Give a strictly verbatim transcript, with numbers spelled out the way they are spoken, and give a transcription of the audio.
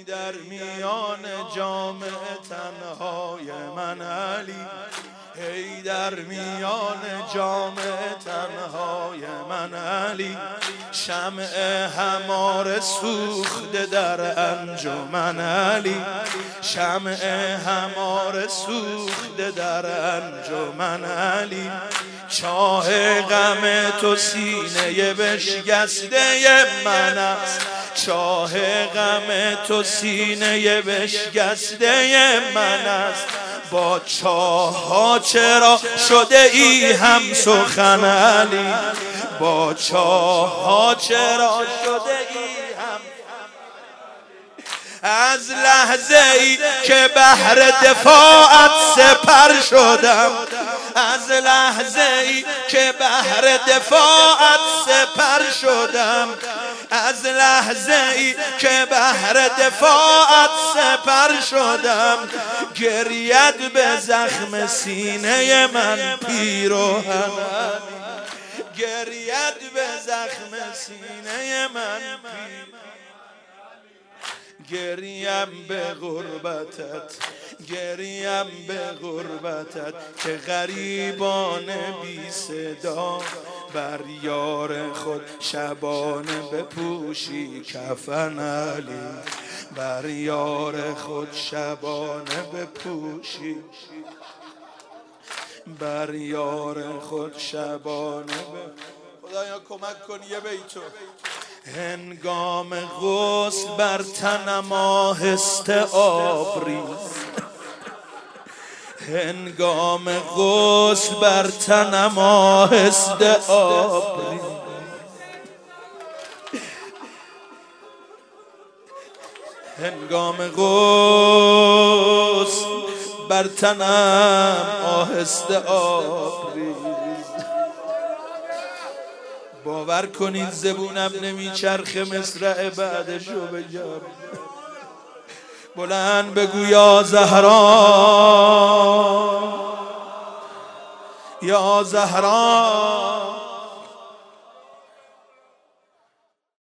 در میان جامع تنهای من علی، ای در میان جامع تنهای من علی، شمع هماره سوخته در انجمن علی، شمع هماره سوخته در انجمن علی، چاه غم تو سینه بشکسته من است، چاه غم تو سینه بشکسته من است، با چاه ها چرا شده ای هم سخن علی، با چاه ها چرا شده ای هم، از لحظه ای که بهر دفاعت سپر شدم، از لحظه ای که بهر دفاعت سپر شدم، از لحظه ای که بهر دفاعت سپر شدم، گریت به زخم سینه من پیراهن، گریت به زخم سینه من پیراهن، گریم به غربتت، گریم به غربتت که غریبان بی صدا، بر یار خود شبانه بپوشی کفن علی، بر یار خود شبانه بپوشی، بر یار خود شبانه بپوشی. خدایا کمک کن یه بیتو. هنگام غسل بر تنم آهسته آب ریز، هنگام غسل بر تنم آهسته آب ریز، هنگام غسل بر تنم آهسته آب ریز. باور کنید زبونم نمیچرخه مصرع بعدشو بگم، بلند بگو یا زهرا، یا زهرا،